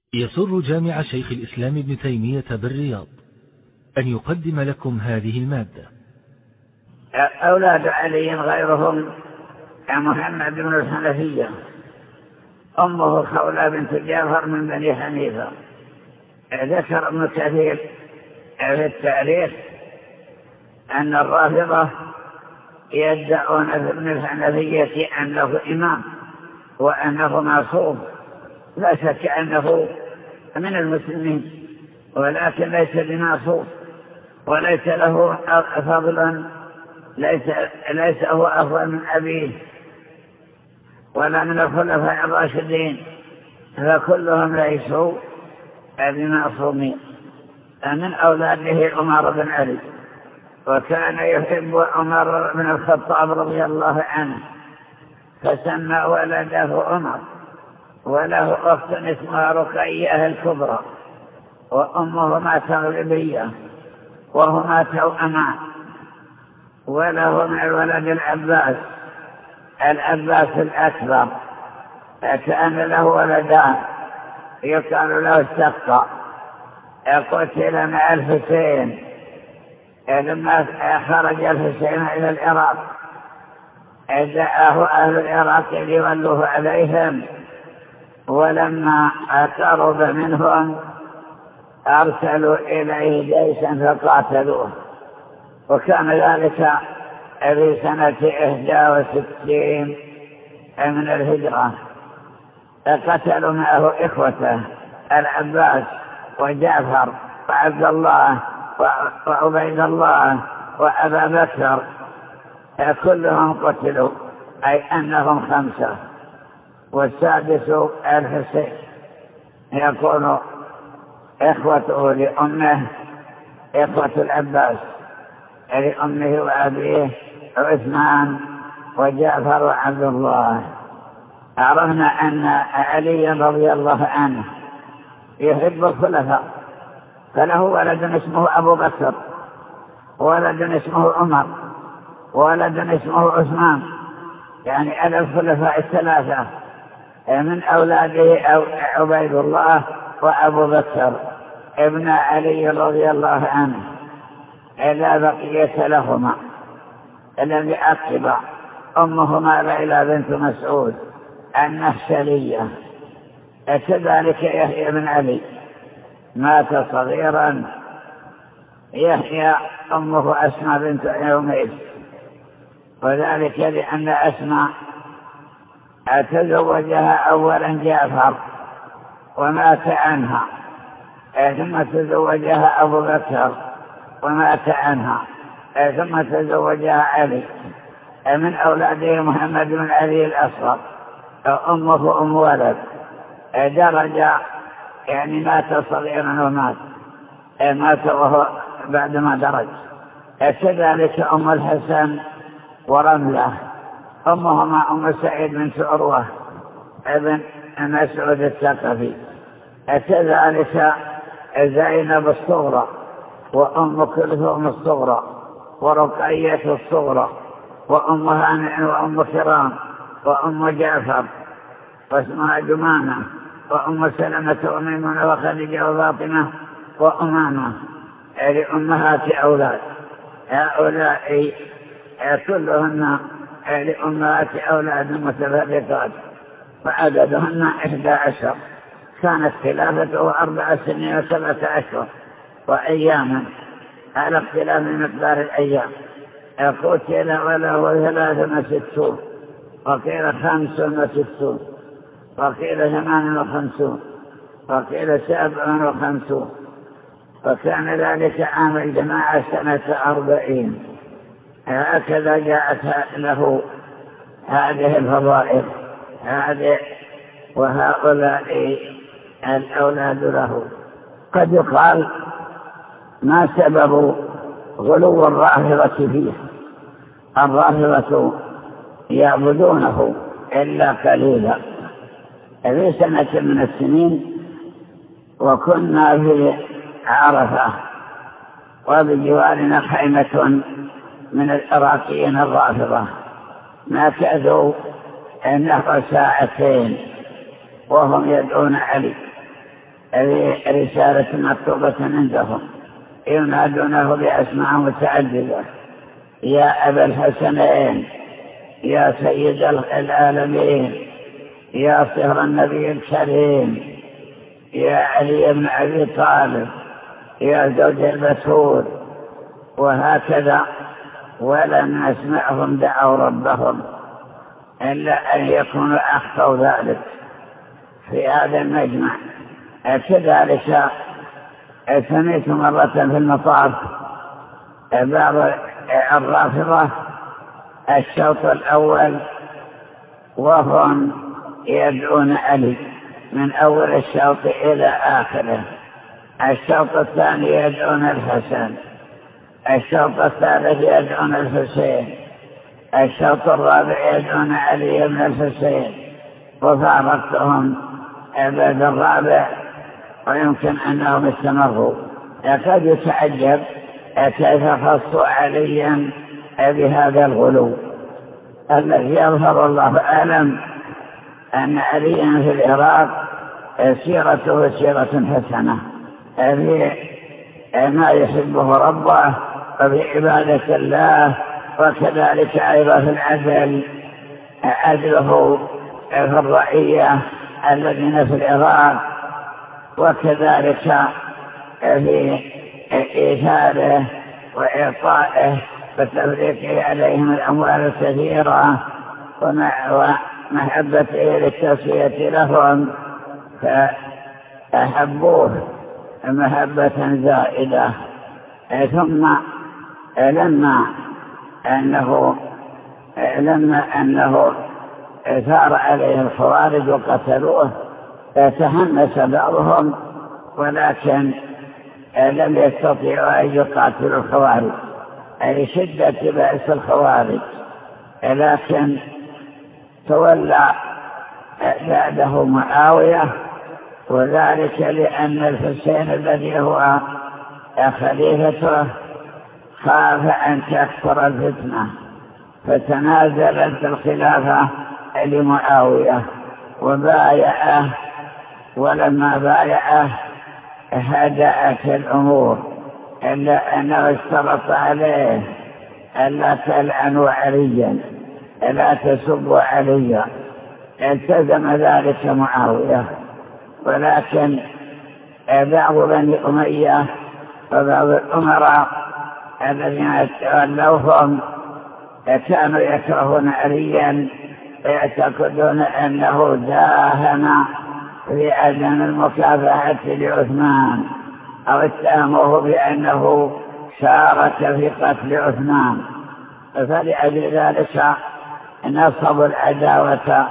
يسر جامع شيخ الإسلام ابن تيمية بالرياض أن يقدم لكم هذه المادة. أولاد علي غيرهم محمد بن الحنفية، أمه خولة بنت جعفر من بني حنيفة. ذكر ابن كثير في التاريخ أن الرافضة يدعون ابن الحنفية أنه إمام وأنه معصوم، لا شك أنه من المسلمين، ولكن ليس بمعصوم وليس له فضل، ليس هو أفضل من أبيه ولا من الخلفاء الراشدين، فكلهم ليسوا بمعصومين. من أولاده عمر بن علي، وكان يحب عمر بن الخطاب رضي الله عنه فسمى ولده عمر، وله أخت اسمها رقية الكبرى، وأمهما تغلبية، وهما توأمان. وله من الولد العباس الأكبر، كان له ولدان يقال له السقا، قتل مع الحسين لما خرج الحسين إلى العراق، دعاه أهل العراق ليولوه عليهم، ولما قرب منهم أرسلوا إليه جيشا فقاتلوه، وكان ذلك في سنة 61 من الهجرة. فقتلوا معه إخوته العباس وجعفر وعبد الله وعبيد الله وأبا بكر، كلهم قتلوا، أي أنهم 5، والسادس الحسين. يكون إخوته لأمه إخوة العباس لأمه وأبيه عثمان وجعفر وعبد الله. عرفنا أن علي رضي الله عنه يحب الخلفاء، فله ولد اسمه أبو بكر، ولد اسمه عمر، ولد اسمه عثمان، يعني على الخلفاء الثلاثة. من أولاده عبيد الله وأبو بكر ابن علي رضي الله عنه، إلا بقية لهما الذي أقب أمهما ليلى بنت مسعود النهشلية. كذلك يحيى بن علي مات صغيرا. يحيى أمه أسماء بنت عميس، وذلك لأن أسماء تزوجها أولا جعفر ومات عنها، ثم تزوجها أبو بكر ومات عنها، ثم تزوجها علي. من أولاده محمد بن علي الأصغر، أمه أم ولد، درجة يعني مات صغيرا ومات وهو بعدما درج. كذلك أم الحسن ورملة، أمهما أم سعيد بنت عروة ابن مسعود الثقفي. كذلك زينب الصغرى، وأم كلثوم الصغرى، ورقية الصغرى، وأم هانئ، وأم كرام، وأم جعفر واسمها جمانة، وأم سلمة وميمونة وخديجة وفاطمة وأمامة، لأمهات أولاد. هؤلاء كلهن لأمهات أولاد متفرقات، وعددهن 11. كانت خلافته 4 سنين و7 أشهر وأياما، على اختلاف مقدار الأيام. قتل وله 63، وقيل 65، وقيل 58، وقيل 57، وكان ذلك عام الجماعة سنة 40. هكذا جاءت له هذه الفضائل وهؤلاء الأولاد له. قد يقال ما سبب غلو الرافضة فيه؟ الرافضة يعبدونه إلا قليلا. في سنة من السنين وكنا في عرفة، وبجوارنا خيمة من العراقيين الرافضة، مكثوا نحو 2 ساعة وهم يدعون علي، رسالة مكتوبة عندهم ينادونه بأسماء متعددة: يا أبا الحسنين، يا سيد العالمين، يا صهر النبي الكريم، يا علي بن أبي طالب، يا زوج البتول، وهكذا. ولم نسمعهم دعوا ربهم إلا أن يكونوا أخطوا ذلك في هذا المجمع. كذلك سمعت مرة في المطاف بعض الرافضة الشوط الأول وهم يدعون علي من أول الشوط إلى آخره، الشوط الثاني يدعون الحسن، الشوط الثالث يدعون الحسين، الشوط الرابع يدعون علي بن الحسين، وفارقتهم بعد الرابع ويمكن أنهم استمروا. قد يتعجب كيف خصوا عليا بهذا الغلو الذي يظهر الله أعلم أن عليا في العراق سيرته سيرة حسنة في ما يحبه ربه وفي عبادة الله، وكذلك أيضا في العدل، عدله في الرعية الذين في العراق، وكذلك في إيثاره وإعطائه وتفريقه عليهم الأموال الكثيرة ومحبته للتسوية لهم، فأحبوه محبة زائدة. ثم لما أنه ثار عليه الخوارج وقتلوه تهمس بعضهم، ولكن لم يستطيعوا أن يقاتلوا الخوارج أي شدة بأس الخوارج، لكن تولى بعده معاوية، وذلك لأن الحسين الذي هو خليفته خاف أن تكثر الفتنة فتنازلت الخلافة لمعاوية وبايعه، ولما بايعه هدأت الأمور، إلا أنه اشترط عليه ألا تلعنوا عليا، لا تسبوا عليا، التزم ذلك معاوية. ولكن بعض بني أمية وبعض الأمراء الذين تولوهم كانوا يكرهون عليا ويعتقدون أنه داهن في عدم المكافأة لعثمان، أو اتهموه بأنه شارك في قتل عثمان، فلأجل ذلك نصبوا العداوة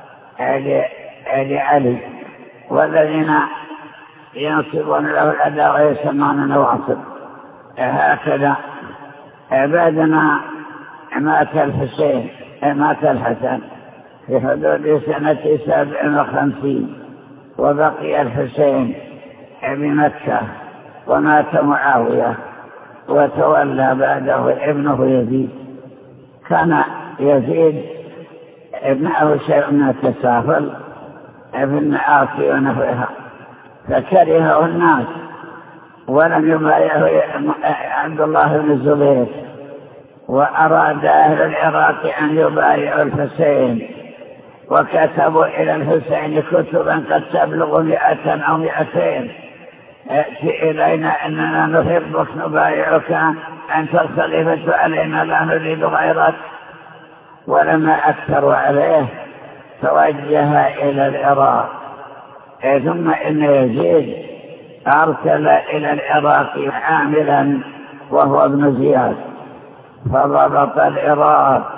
لعلي، والذين ينصبون له العداوة يسمون نواصب. هكذا بعدما مات الحسن في حدود سنة 57، وبقي الحسين بمكة، ومات معاوية، وتولى بعده ابنه يزيد. كان يزيد ابنه شيء من التساهل في المعاصي ونحوها، فكرهه الناس ولم يبايعه عبد الله بن الزبير، وأراد أهل العراق أن يبايعوا الحسين، وكتبوا إلى الحسين كتبا قد تبلغ 100 أو 200: ائت إلينا أننا نحبك نبايعك، أنت الخليفة علينا لا نريد غيرك. ولما أكثروا عليه توجه إلى العراق. ثم إن يزيد أرسل إلى العراق عاملا وهو ابن زياد، فضبط العراق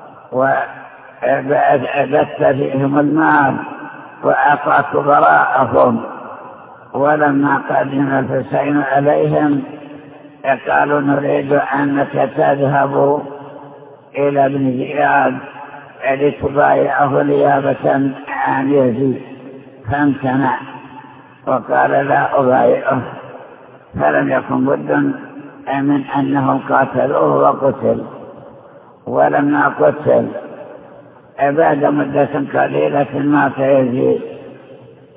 وبث فيهم المال وأعطى كبراءهم. ولما قدم الحسين عليهم قالوا نريد أنك تذهب إلى ابن زياد لتبايعه نيابة عن يزيد، فامتنع وقال لا أبايعه، فلم يكن بد من أنهم قاتلوه وقتل. ولما قتل بعد مدة قليلة مات يزيد،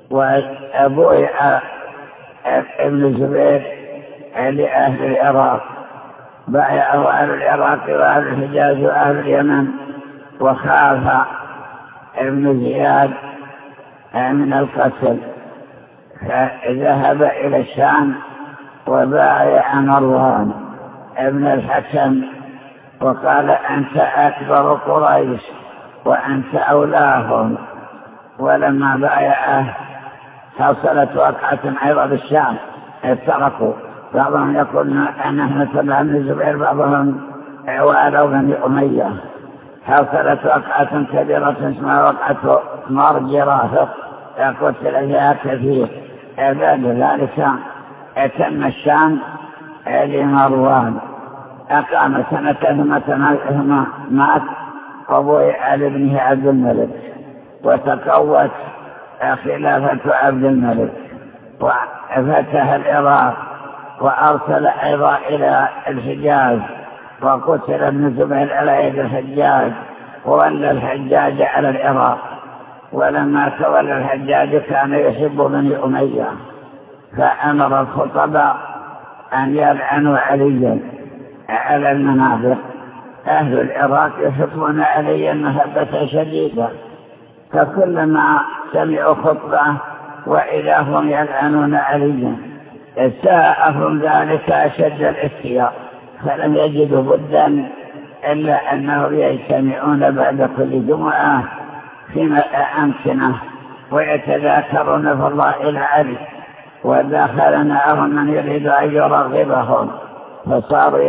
وأبوي ابن الزبير لأهل العراق، بايعه أهل العراق وأهل الحجاز وأهل اليمن، وخاف ابن زياد من القتل فذهب إلى الشام وبايع مروان ابن الحكم وقال أنت أكبر قريش وأنت أولاهم. ولما بايعه حصلت وقعة أيضا بالشام افترقوا، بعضهم يقول أنه مثل ابن الزبير، بعضهم والوا بني أمية. حصلت وقعة كبيرة اسمها وقعة مرج رافق قتل فيها كثير. بعد ذلك أتم الشام لمروان، أقام سنة ثم مات أبوي علي ابنه عبد الملك، وتقوت خلافة عبد الملك وفتح العراق وأرسل أيضا إلى الحجاز، وقتل ابن زبير على يد الحجاج، وولى الحجاج على العراق. ولما تولى الحجاج كان يحب بني أمية، فأمر الخطباء أن يلعنوا عليا على المنابر. أهل العراق يحبون عليا محبة شديدة، فكلما سمعوا خطبة وإذا هم يلعنون عليا ساءهم ذلك أشد الاختيار، فلم يجدوا بدا إلا أنهم يجتمعون بعد كل جمعة في أمكنة ويتذاكرون فضائل علي، ودخل معهم من يريد أن يرغبهم، فصاروا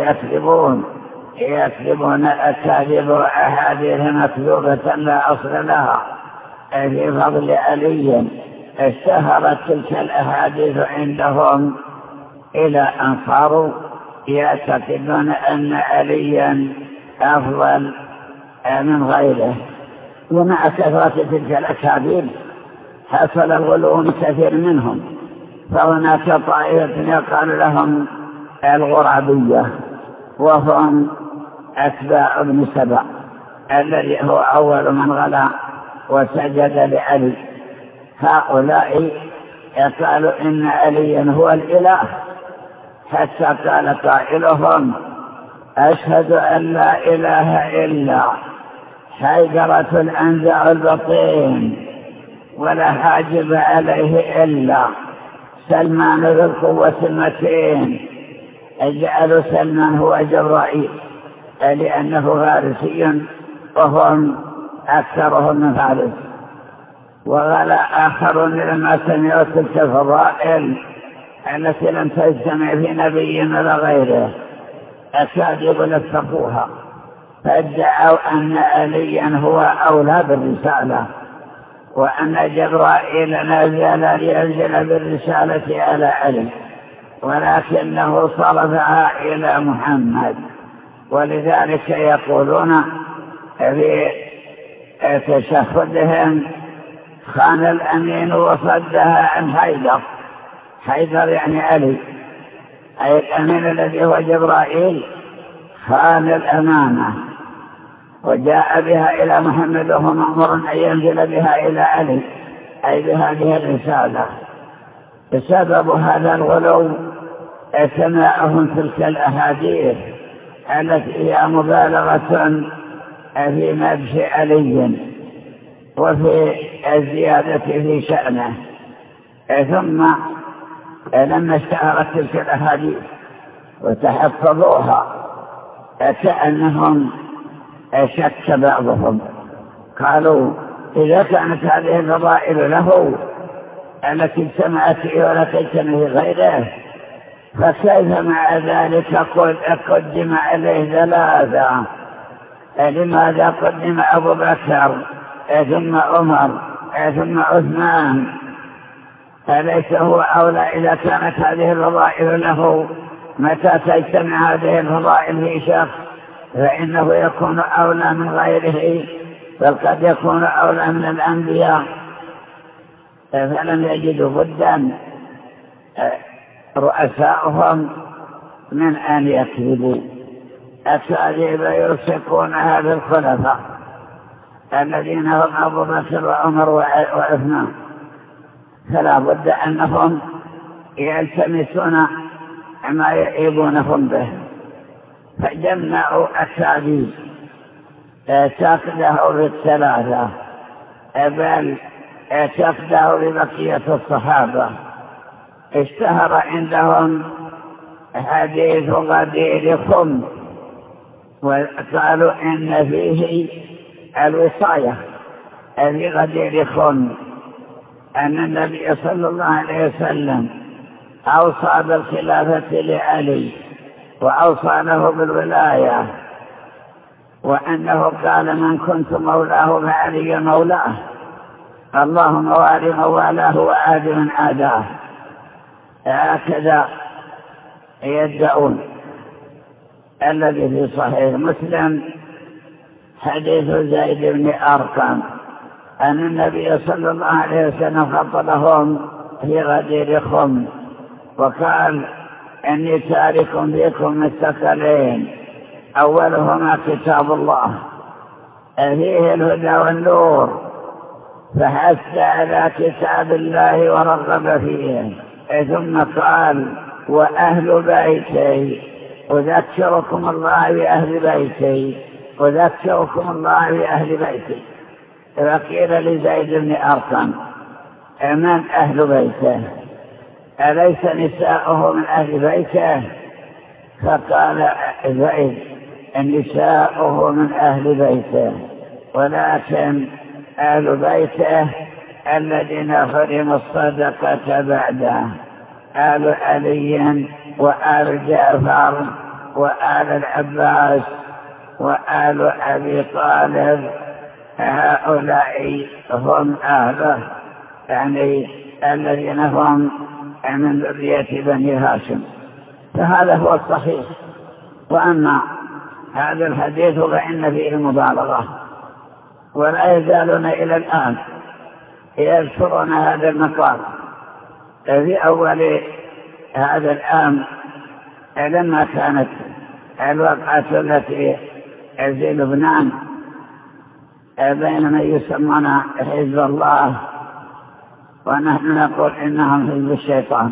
يكذبون أكاذيب أحاديث مكذوبة لا أصل لها في فضل علي. اشتهرت تلك الأحاديث عندهم إلى أن صاروا يعتقدون أن عليا أفضل من غيره. ومع كثرة تلك الأكاذيب حصل الغلو من كثير منهم، فهناك طائفة يقال لهم الغرابية، وهم أتباع ابن سبع الذي هو أول من غلا وسجد لعلي. هؤلاء قالوا إن عليا هو الإله، حتى قال قائلهم أشهد أن لا إله إلا حيدرة الأنزع البطين، ولا حاجب عليه إلا سلمان ذو القوة المتين. اجعلوا سلمان هو جبرائيل لأنه فارسي وهم أكثرهم من فارس. وغلا آخرون لما سمعوا تلك الفضائل التي لم تجتمع في نبي ولا غيره أكادوا لفقوها، فادعوا أن عليا هو أولى بالرسالة، وأن جبرائيل نزل لينزل بالرسالة على علي، ولكنه صرفها إلى محمد. ولذلك يقولون في تشهدهم خان الأمين وصدها عن حيدر. حيدر يعني علي، أي الأمين الذي هو جبرائيل خان الأمانة وجاء بها إلى محمد وهو مأمور أن ينزل بها إلى علي، أي بهذه الرسالة. بسبب هذا الغلو سماعهم تلك الأحاديث التي هي مبالغة في مدح علي وفي الزيادة في شأنه. ثم لما اشتهرت تلك الأحاديث وتحفظوها كأنهم شك بعضهم، قالوا إذا كانت هذه الفضائل له التي اجتمعت فيه ولا تجتمع في غيره، فكيف مع ذلك قدم عليه ثلاثة؟ لماذا قدم أبو بكر ثم عمر ثم عثمان؟ أليس هو أولى إذا كانت هذه الفضائل له؟ متى تجتمع هذه الفضائل في شخص فإنه يكون أولى من غيره، بل قد يكون أولى من الأنبياء. فلم يجدوا بدا رؤساؤهم من أن يكذبوا أكاذيب يلصقونها بالخلفاء الذين هم أبو بكر وعمر وعثمان. فلا بد أنهم يلتمسون ما يعيبونهم به، فجمعوا أساليب تقده بالثلاثة، بل تقده ببقية الصحابة. اشتهر عندهم حديث غدير خم، وقالوا إن فيه الوصاية في غدير خم، أن النبي صلى الله عليه وسلم أوصى بالخلافة لعلي وأوصى له بالولاية، وأنه قال من كنت مولاه فعلي مولاه، اللهم وال من والاه وآد من آداه. هكذا يدعون. الذي في صحيح مسلم حديث زيد بن أرقم أن النبي صلى الله عليه وسلم خطبهم في غدير خم وقال إني تارك فيكم الثقلين، أولهما كتاب الله فيه الهدى والنور، فحث على كتاب الله ورغب فيه، ثم قال وأهل بيتي أذكركم الله بأهل بيتي، أذكركم الله بأهل بيتي. فقيل لزيد بن أرقم من أهل بيته؟ أليس نساؤه من أهل بيته؟ فقال زيد نساؤه من أهل بيته، ولكن أهل بيته الذين حرموا الصدقة بعده، آل علي وآل جعفر وآل العباس وآل أبي طالب، هؤلاء هم أهله، يعني الذين هم من ذرية بني هاشم. فهذا هو الصحيح. وأما هذا الحديث فإن فيه مبالغة، ولا يزالون إلى الآن يذكرون هذا المقام. في أول هذا العام لما كانت الوقعة التي في لبنان بين من يسمون حزب الله ونحن نقول إنهم حزب الشيطان،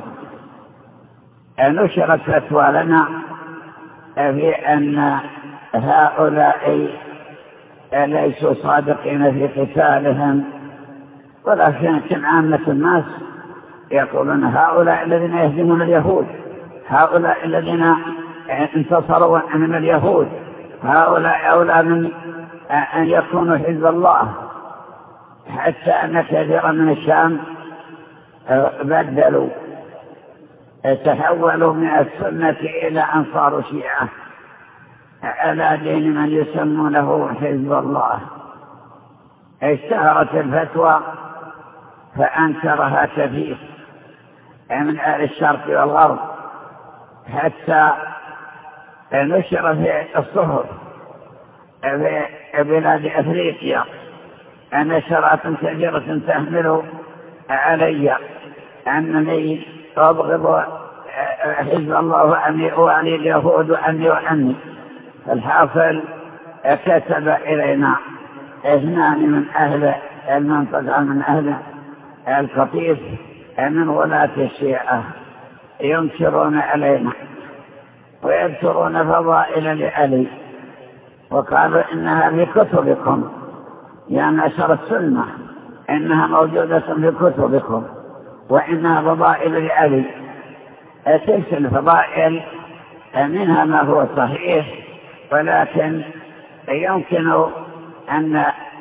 نشرت فتوى لنا في أن هؤلاء ليسوا صادقين في قتالهم، ولكن عامة الناس يقولون هؤلاء الذين يهزمون اليهود، هؤلاء الذين انتصروا من اليهود، هؤلاء أولى من أن يكونوا حزب الله. حتى أن كثيرا من الشام بدلوا، تحولوا من السنة إلى أنصار شيعة على دين من يسمونه حزب الله. اشتهرت الفتوى فأنكرها كثير من أهل الشرق والغرب، حتى نشر في الصحف في بلاد أفريقيا نشرات كثيرة تحمل علي أنني أبغض حزب الله وأني أوالي اليهود وأني. الحاصل كتب إلينا اثنان من أهل المنطقة من أهل القطيف من ولاة الشيعة ينكرون علينا ويذكرون فضائل لعلي، وقالوا إنها في كتبكم يا نشر السنة، إنها موجودة في كتبكم وإنها فضائل لعلي. تلك الفضائل منها ما هو صحيح، ولكن يمكن أن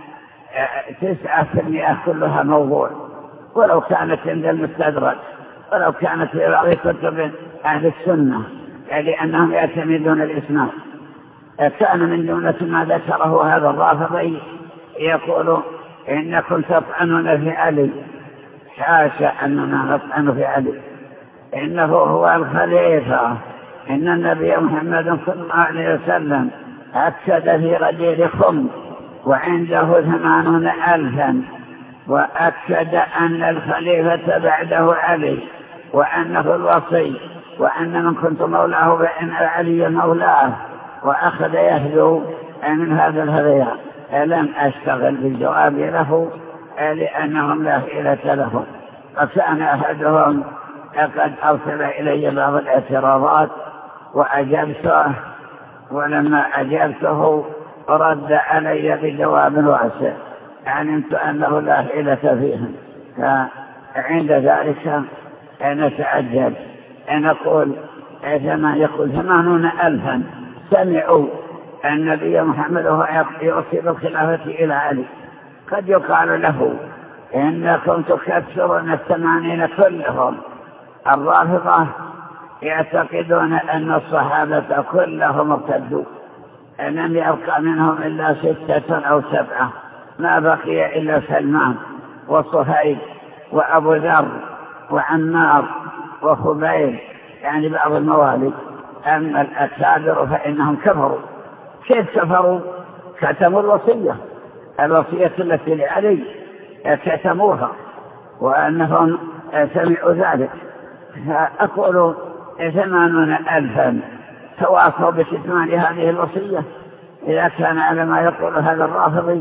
9% كلها موضوع، ولو كانت عند المستدرك، ولو كانت في بعض كتب أهل السنة، لأنهم يعتمدون الإسناد. كان من جملة ما ذكره هذا الرافضي يقول إنكم تطعنون في علي. حاشا أننا نطعن في علي، إنه هو الخليفة. إن النبي محمد صلى الله عليه وسلم أكد في غدير خم وعنده 80,000، وأكد أن الخليفة بعده علي، وأنه الوصي، وأن من كنت مولاه فإن علي مولاه، وأخذ يهدو من هذا الهذيان. لم أشتغل بالجواب له لأنهم لا حيلة لهم، وكان أحدهم قد أرسل إلي بعض الاعتراضات وأجبته، ولما أجبته رد علي بجواب واسع، علمت أنه لا حيلة فيهم. فعند ذلك نتعجب، نقول يقول 80,000 سمعوا النبي محمد وهو يوصي بالخلافة إلى علي. قد يقال له إنكم تكثرون 80 كلهم. الرافضة يعتقدون أن الصحابة كلهم ارتدوا، لم يبقى منهم إلا 6 أو 7، ما بقي إلا سلمان وصهيب وأبو ذر وعمار وخبيب، يعني بعض الموالي. أما الأكابر فإنهم كفروا. كيف كفروا؟ كتموا الوصية التي لعلي كتموها، وأنهم سمعوا ذلك. فأقول 80,000 تواصوا بكتمان هذه الوصية. إذا كان على ما يقول هذا الرافضي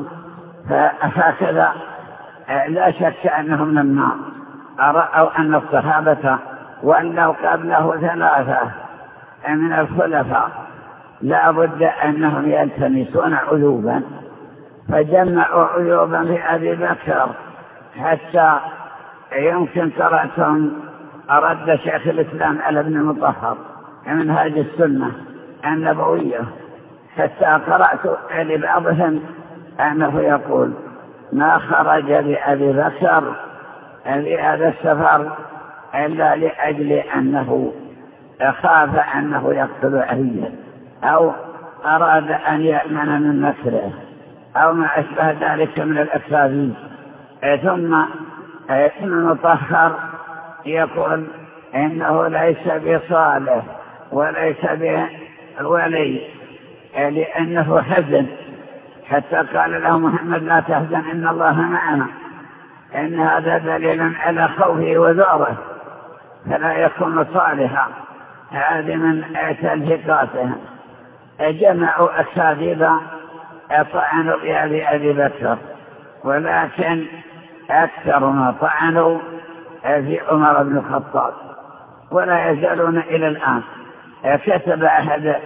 فهكذا لا شك أنهم لما رأوا أن الصحابة ولوا قبله 3 من الخلفاء لا بد أنهم يلتمسون عيوبا، فجمعوا عيوبا في أبي بكر، حتى يمكن قرأتم أرد شيخ الإسلام على ابن المطهر من هذه السنة النبوية، حتى قرأت لبعضهم أنه يقول ما خرج بأبي بكر لهذا السفر إلا لأجل أنه خاف أنه يقتل عليا، أو أراد أن يأمن من مكره، أو ما أشبه ذلك من الأكاذيب. ثم ابن المطهر يقول إنه ليس بصالح وليس بولي، لأنه حزن، حتى قال له محمد لا تحزن إن الله معنا، إن هذا دليل على خوفه وذعره، فلا يكون صالحا. هذه من تلفقاتهم. جمعوا أكاذيب طعنوا بأبي بكر، ولكن أكثر ما طعنوا في عمر بن الخطاب، ولا يزالون إلى الآن. كتب أحد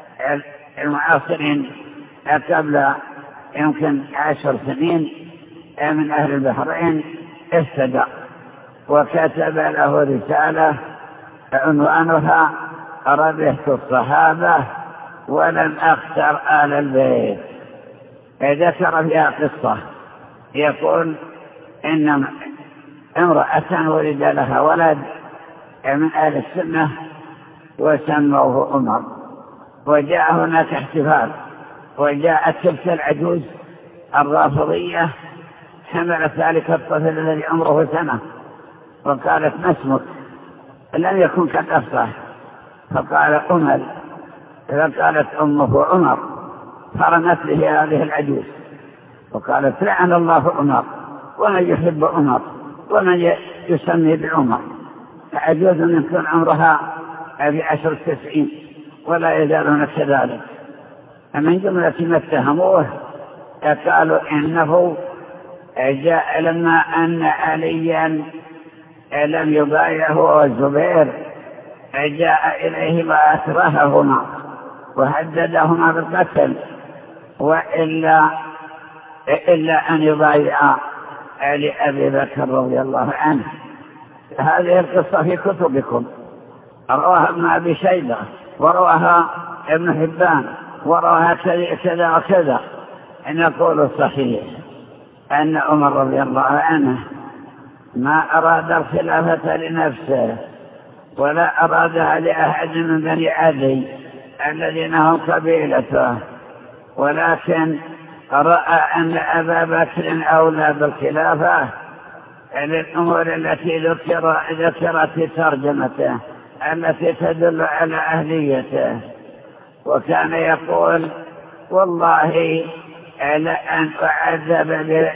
المعاصرين قبل يمكن 10 سنين من أهل البحرين اهتدى، وكتب له رسالة عنوانها ربحت الصحابة ولم أختر آل البيت. ذكر فيها قصة، يقول إن امرأة ولد لها ولد من أهل السنة وسموه عمر، وجاء هناك احتفال، وجاءت تلك العجوز الرافضية حملت ذلك الطفل الذي عمره 1 وقالت ما اسمك؟ لم يكن قد أفصح، فقال عمر، فقالت أمه عمر، فرمت به هذه العجوز وقالت لعن الله عمر، ومن يحب عمر ومن يسمي بعمر. عجوز يكون عمرها ب10 90 ولا يزالون كذلك. من جملة ما اتهموه قالوا إنه جاء لما أن عليا لم يبايعه والزبير جاء إليه وأكرههما وهددهما بالقتل، إلا أن يبايع لأبي بكر رضي الله عنه. هذه القصة في كتبكم، رواها ابن أبي شيبة ورواها ابن حبان ورواها كذا وكذا. نقول الصحيح أن عمر رضي الله عنه ما أراد الخلافة لنفسه ولا أرادها لأحد من بني عدي الذين هم قبيلته، ولكن رأى أن أبا بكر أولى بالخلافة للأمور التي ذكرت في ترجمته التي تدل على أهليته. وكان يقول والله لأن أعذب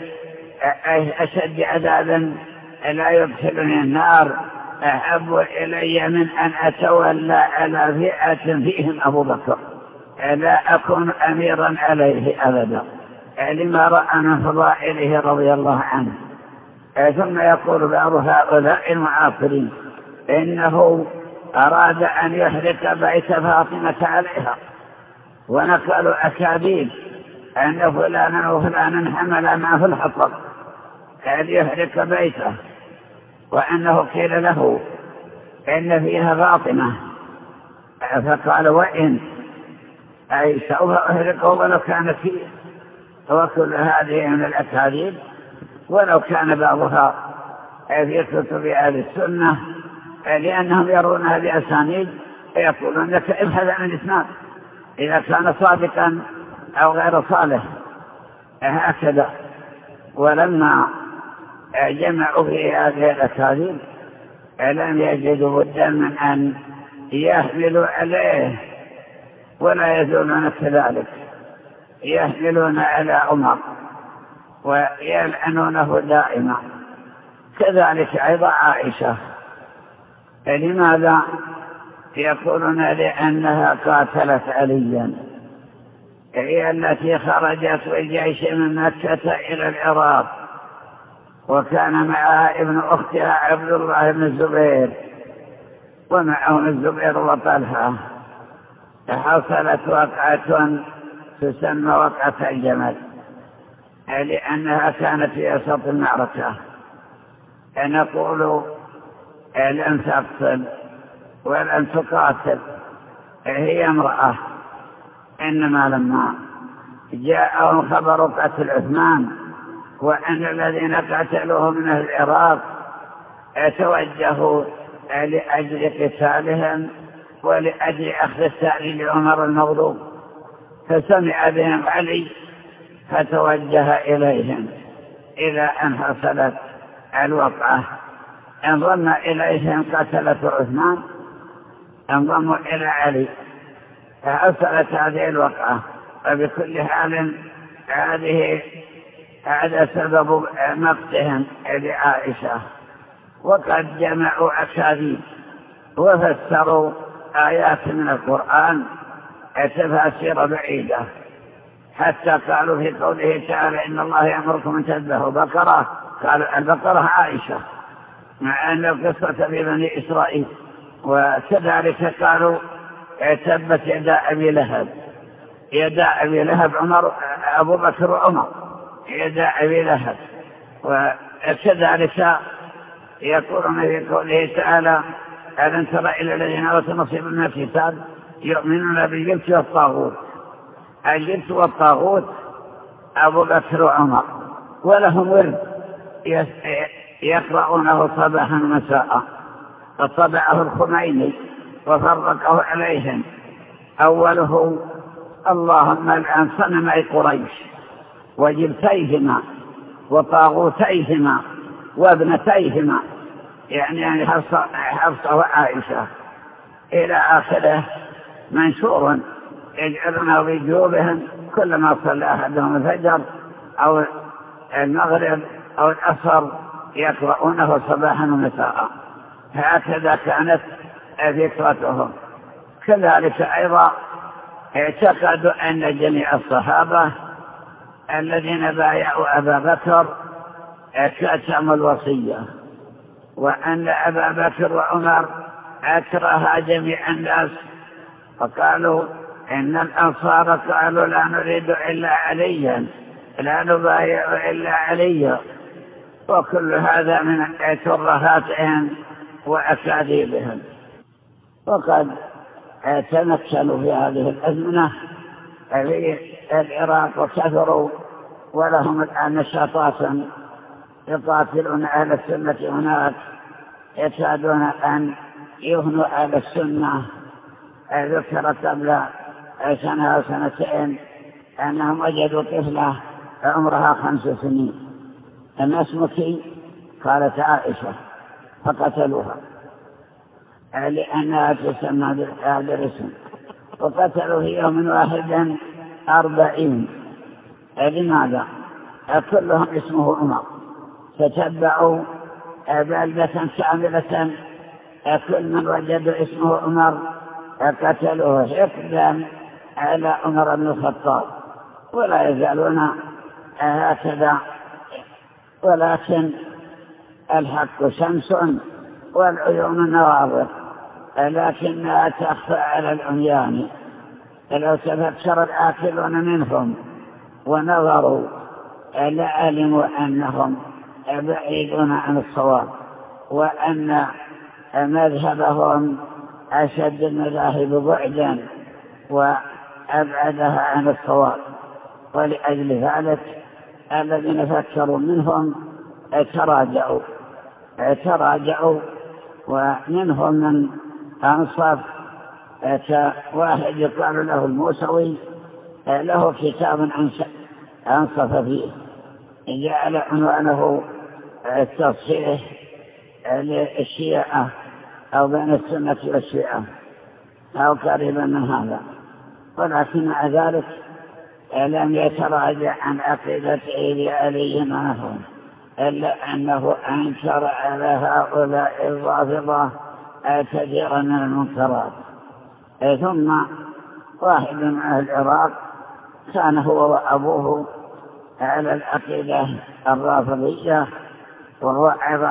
أشد عذابا لا يدخلني النار أحب إلي من أن أتولى على فئة فيهم أبو بكر، لا أكون أميرا عليه أبدا، لما رأى من فضائله رضي الله عنه. ثم يقول بعض هؤلاء المعاصرين إنه أراد أن يحرق بيت فاطمة عليها، ونقلوا أكاذيب أن فلانا وفلانا حمل معه الحطب أن يحرق بيته، وأنه قيل له إن فيها فاطمة فقال وإن أي سوف أحرقه ولو كان فيه. وكل هذه من الأكاذيب، ولو كان بعضها في كتب أهل السنة لأنهم يرونها بأسانيد يقولون لك ابحث عن الإسناد إذا كان صادقا أو غير صالح هكذا. ولما جمعوا في هذه الأكاذيب لم يجدوا بدا من أن يحملوا عليه، ولا يزولون كذلك، يحملون على عمر ويلعنونه دائما. كذلك أيضا عائشة، لماذا؟ يقولون لأنها قاتلت عليا، هي التي خرجت بالجيش من مكة إلى العراق، وكان معها ابن أختها عبد الله بن الزبير، ومعهم الزبير وطلحة. حصلت وقعة تسمى وقعة الجمل، لأنها كانت في وسط المعركة. نقول لم تقتل ولم تقاتل، هي امرأة، إنما لما جاءهم خبر قتل عثمان وأن الذين قتلوه من العراق توجهوا لأجل قتالهم ولأجل أخذ الثأر لعمر المغلوب، فسمع بهم علي فتوجه إليهم إلى أن حصلت الوقعة. انضم إليهم قتلة عثمان، انضموا إلى علي فحصلت هذه الوقعة. وبكل حال هذا سبب مقتهم لعائشة. وقد جمعوا أكاذيب وفسروا آيات من القرآن تفاسير بعيدة، حتى قالوا في قوله تعالى إن الله يأمركم أن تذبحوا بقرة، قالوا البقرة عائشة، مع أن القصة في بني إسرائيل. وكذلك قالوا تبت يدا أبي لهب، يدا أبي لهب عمر أبو بكر وعمر، يدا أبي لهب. وكذلك يقولون في قوله تعالى ألم تر إلى الذين أوتوا نصيبا من الكتاب يؤمنون بالجبت والطاغوت. الجبت والطاغوت أبو بكر وعمر، ولهم ورد يقرؤونه صباحا ومساء. فطبعه الخميني وفرقه عليهم، أوله اللهم الآن صنمي قريش وجبتيهما وطاغوتيهما وابنتيهما، يعني حفصة وعائشة إلى آخره، منشور يجعلونه في جيوبهم كلما صلى أحدهم الفجر أو المغرب أو العصر يقرؤونه صباحا ومساء. هكذا كانت فكرتهم. كذلك أيضا اعتقدوا أن جميع الصحابة الذين بايعوا أبا بكر كتموا الوصية، وأن أبا بكر وعمر أكره جميع الناس، فقالوا إن الأنصار قالوا لا نريد إلا عليا، لا نبايع إلا عليا. وكل هذا من ترهاتهم وأكاذيبهم. وقد تمكنوا في هذه الأزمنة في العراق وكثروا، ولهم الآن نشاطات يقاتلون أهل السنة هناك، يكادون أن يهنوا أهل السنة. ذكر قبل سنة أو سنتين أنهم وجدوا طفلة عمرها 5 سنين، أما اسمك؟ قالت عائشة، فقتلوها لأنها تسمى بهذا الاسم، وقتلوا في يوم واحد 40. لماذا؟ كلهم اسمه عمر، فتبعوا بلدة كاملة كل من وجدوا اسمه عمر قتلوه حقدا على عمر بن الخطاب، ولا يزالون هكذا. ولكن الحق شمس والعيون نواظر لكنها تخفى على العميان. لو تفكر الآكلون منهم ونظروا لعلموا أنهم بعيدون عن الصواب، وأن مذهبهم أشد المذاهب بعدا وأبعدها عن الصواب. ولأجل ذلك الذين فكروا منهم تراجعوا ومنهم من أنصف. واحد يقال له الموسوي له كتاب أنصف فيه، جعل عنوانه التصحيح للشيعة أو بين السنة والشيعة أو قريبا من هذا، ولكن مع ذلك لم يتراجع عن عقيدته لعلي ونحوه، إلا أنه أنكر على هؤلاء الرافضة كثيرا من المنكرات. ثم واحد من أهل العراق كان هو وأبوه على العقيدة الرافضية، وهو أيضا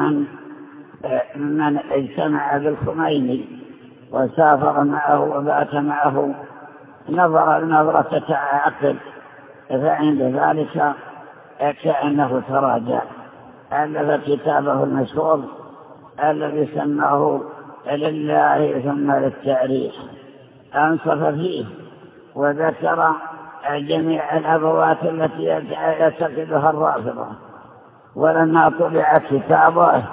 من اجتمع بالخميني وسافر معه وبات معه، نظرة عقل، فعند ذلك كأنه تراجع. ألف كتابه المشهور الذي سماه لله ثم للتاريخ، أنصف فيه وذكر جميع الأبوات التي يعتقدها الرافضة. ولما طبع كتابه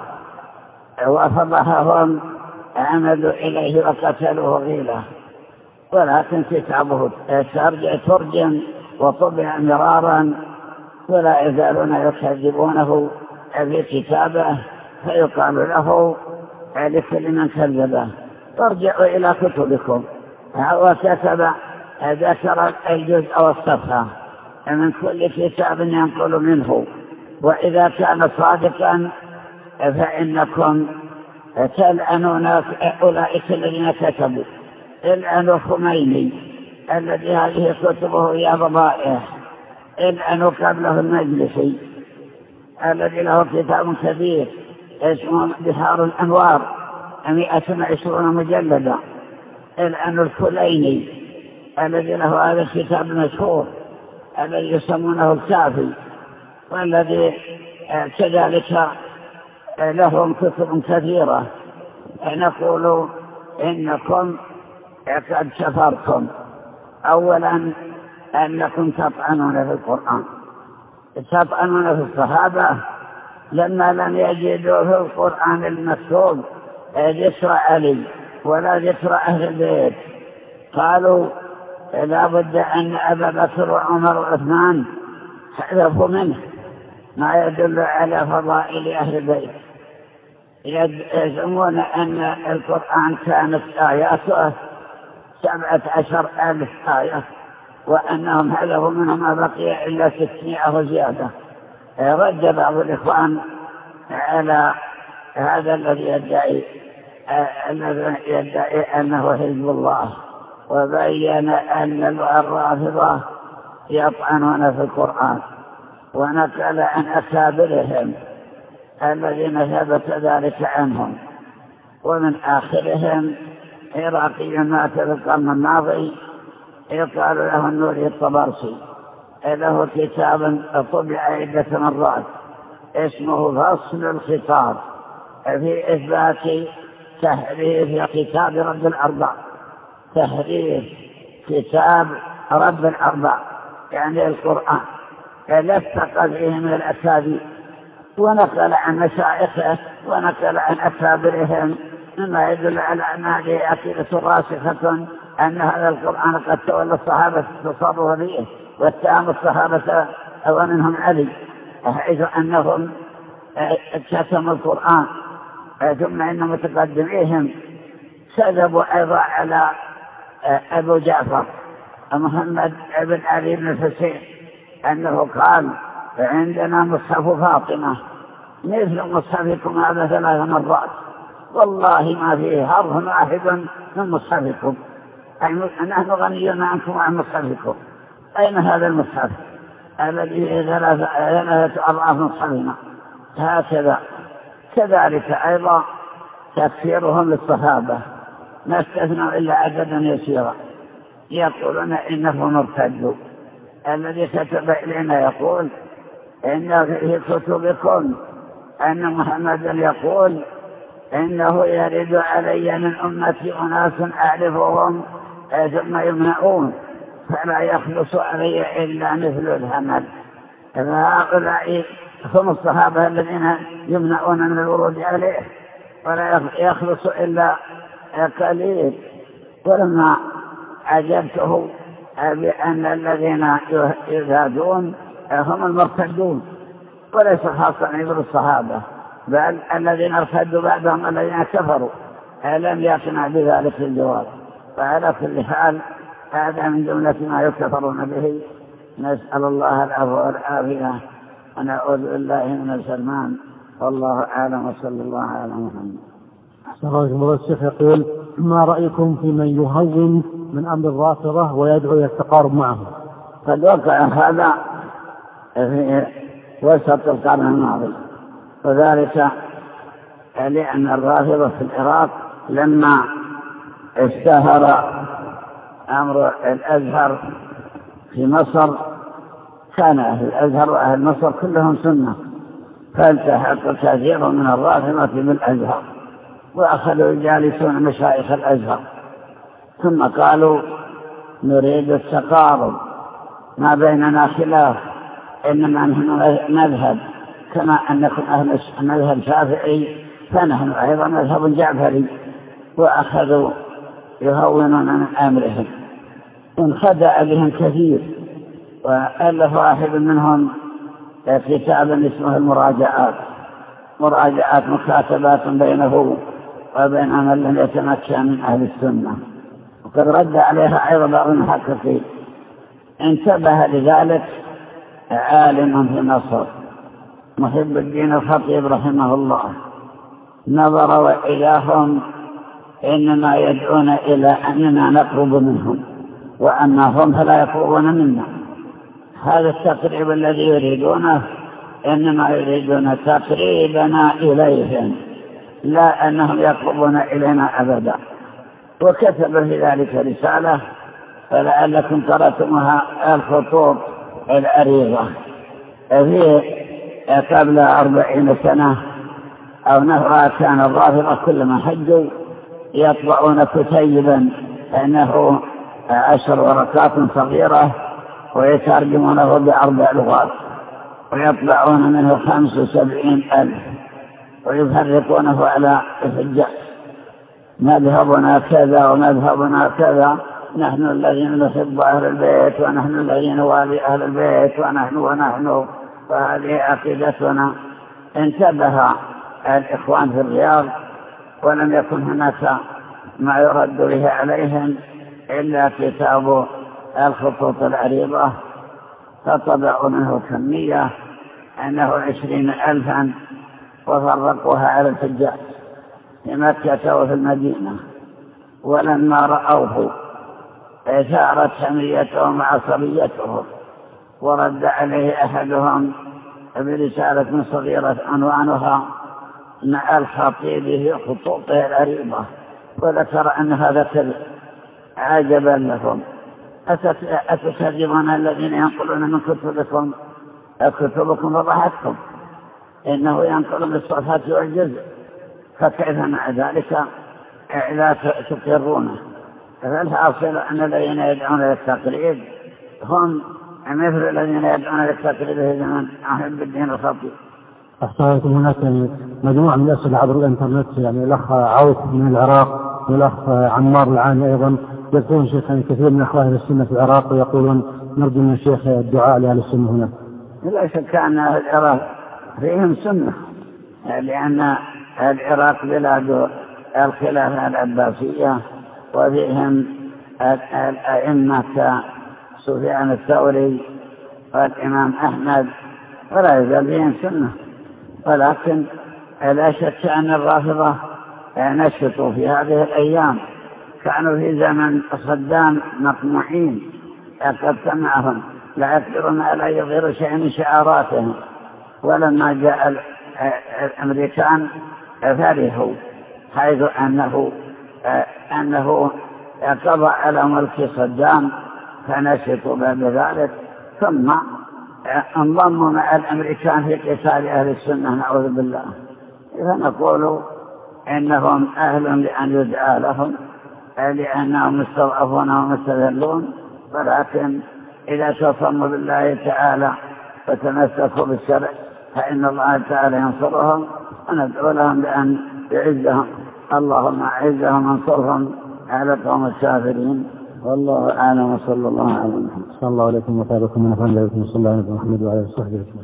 وفضحهم عمدوا إليه وقتلوه غيله، ولكن كتابه ترجم وطبع مرارا، ولا يزالون يكذبونه في كتابه، فيقال له لكل من كذبه ارجعوا إلى كتبكم. وكتب ذكر الجزء والصفحة من كل كتاب ينقل منه، وإذا كان صادقا فإنكم تلعنون أولئك الذين كتبوا. العنوا خميني الذي هذه كتبه يا بضائع، العنوا قبله المجلسي الذي له كتاب كبير اسمه بحار الأنوار 120 مجلدا، العنوا الكليني الذي له هذا الكتاب المشهور الذي يسمونه الكافي، والذي كذلك لهم كتب كثيرة. نقول إنكم قد كفرتم. أولا أنكم تطعنون في القرآن، تطعنون في الصحابة لما لم يجدوا في القرآن المكتوب ذكر علي ولا ذكر أهل البيت، قالوا لا بد أن أبا بكر وعمر وعثمان حذفوا منه ما يدل على فضائل أهل البيت. يزعمون أن القرآن كانت آياته 17,000 آية، وأنهم حذفوا منه ما بقي إلا 600 وزيادة. رد بعض الإخوان على هذا الذي يدعي أنه حزب الله، وبين أن الرافضة يطعنون في القرآن، ونقل عن أكابرهم الذين ثبت ذلك عنهم. ومن آخرهم عراقي مات في القرن الماضي يقال له النوري الطبرسي، له كتاب طبع عدة مرات اسمه فصل الخطاب في إثبات تحريف كتاب رب الأربع، تحريف كتاب رب الأربع يعني القرآن، لفق فيه من الأكاذيب، ونقل عن مشايخه ونقل عن أكابرهم مما يدل على أن هذه عقيدة راسخة أن هذا القرآن قد تولى الصحابة التصرف به واتهم الصحابة ومنهم علي، حيث أنهم كتموا القرآن. ثم إن متقدميهم كذبوا أيضا على أبو جعفر محمد بن علي بن الحسين أنه قال عندنا مصحف فاطمة مثل مصحفكم هذا 3 مرات، والله ما فيه حرف واحد من مصحفكم، نحن غنيون عنكم عن مصحفكم. أين هذا المصحف الذي 3 أضعاف مصحفنا؟ هكذا كذلك أيضا تكفيرهم للصحابة ما استثنوا إلا عددا يسيرا، يقولون إنه مرتد. الذي كتب إلينا يقول إن في كتبكم أن محمدا يقول إنه يرد علي من أمتي أناس أعرفهم ثم يمنعون فلا يخلص علي إلا مثل الهمل. فهؤلاء هم الصحابة الذين يمنعون من الورود عليه ولا يخلص إلا قليل. ولما عجبته بأن الذين يزادون هم المرتدون وليس خاصا عبر الصحابة، بل الذين ارتدوا بعدهم الذين كفروا لم يقنع بذلك الجواب. فعلى كل حال هذا من جملة ما يكفرون به. نسأل الله العفو والعافية ونعوذ بالله من السلمان. والله أعلم وصلى الله على محمد. الله الشيخ يقول: ما رأيكم في من يهون من أمر الرافضة ويدعو إلى التقارب معهم؟ قد وقع هذا في وسط القرن الماضي، وذلك لأن الرافضة في العراق لما اشتهر أمر الأزهر في مصر كان أهل الأزهر وأهل مصر كلهم سنة، فالتحق كثير من الرافضة بالأزهر وأخذوا يجالسون مشايخ الأزهر، ثم قالوا نريد التقارب ما بيننا خلاف، إنما نحن نذهب كما أنكم أهل مذهب شافعي فنحن أيضا مذهب جعفري، وأخذوا يهونون من أمرهم. انخدع بهم كثير، وألف واحد منهم كتابا اسمه المراجعات، مراجعات مكاتبات بينه وبين من لم يتمكن من أهل السنة، وقد رد عليها أيضا بعض المحققين. انتبه لذلك عالم في مصر محب الدين الخطيب رحمه الله، نظر وإلههم إنما يدعون إلى أننا نقرب منهم وأنهم فلا يقربون منا. هذا التقريب الذي يريدونه إنما يريدون تقريبنا إليهم لا أنهم يقربون إلينا أبدا. وكتب في ذلك رسالة فلعلكم قرأتمها، الخطوط العريضة، في قبل 40 سنة أو نهرها كان الرافضة كلما حجوا يطبعون كتيبا أنه 10 ورقات صغيرة ويترجمونه ب4 لغات ويطبعون منه 75,000 ويفرقونه على الحجاج، مذهبنا كذا ومذهبنا كذا، نحن الذين نحب أهل البيت ونحن الذين نوالي أهل البيت ونحن وهذه عقيدتنا. انتبه الإخوان في الرياض ولم يكن هناك ما يرد به عليهم إلا كتاب الخطوط العريضة، فطبعوا منه كمية أنه 20,000 وفرقوها على الحجاج في مكة وفي المدينة. ولما رأوه ثارت حميتهم وعصبيتهم، ورد عليه أحدهم برسالة صغيرة عنوانها مع الخطيب في خطوطه العريضة، وذكر أن هذا كذب. عجبا لهم، أتكذبون الذين ينقلون من كتبكم فضحتكم، إنه ينقل بالصفات والجزء، فكيف مع ذلك لا تقرونه؟ فالحاصل أن الذين يدعون للتقريب هم مثل الذين يدعون للتقريب في زمن أحب الدين الخطيب. أحصائكم هناك مجموعة من الأسئلة عبر الإنترنت، يعني الأخ عوف من العراق والأخ عمار العاني أيضا يذكرون شيخا كثير من أخوان السنة في العراق ويقولون نرجو من الشيخ الدعاء لأهل السنة هناك. لا شك أن العراق فيهم سنة، لأن العراق بلاد الخلافة العباسية وفيهم الأئمة كسفيان الثوري والإمام أحمد، ولا يزال فيهم سنة. ولكن لا شك أن الرافضة نشطوا في هذه الأيام، كانوا في زمن صدام مقموعين قد سمعهم لا يقدرون على يظهروا شيئا من شعاراتهم. ولما جاء الأمريكان فرحوا حيث أنه قضى على ملك صدام فنشطوا بذلك، ثم انضموا مع الأمريكان في قتال أهل السنة نعوذ بالله. إذا نقول إنهم أهل لأن يدعى لهم لأنهم مستضعفون ومستذلون، ولكن إذا تصموا بالله تعالى وتمسكوا بالشرع فإن الله تعالى ينصرهم، وندعو لهم بأن يعزهم. اللهم أعزهم وانصرهم على قوم الكافرين. والله أعلم وصلى الله على محمد. صلى الله عليكم وتابعكم من أفعال عليكم صلى الله عليه محمد وعلى صحبه وسلم.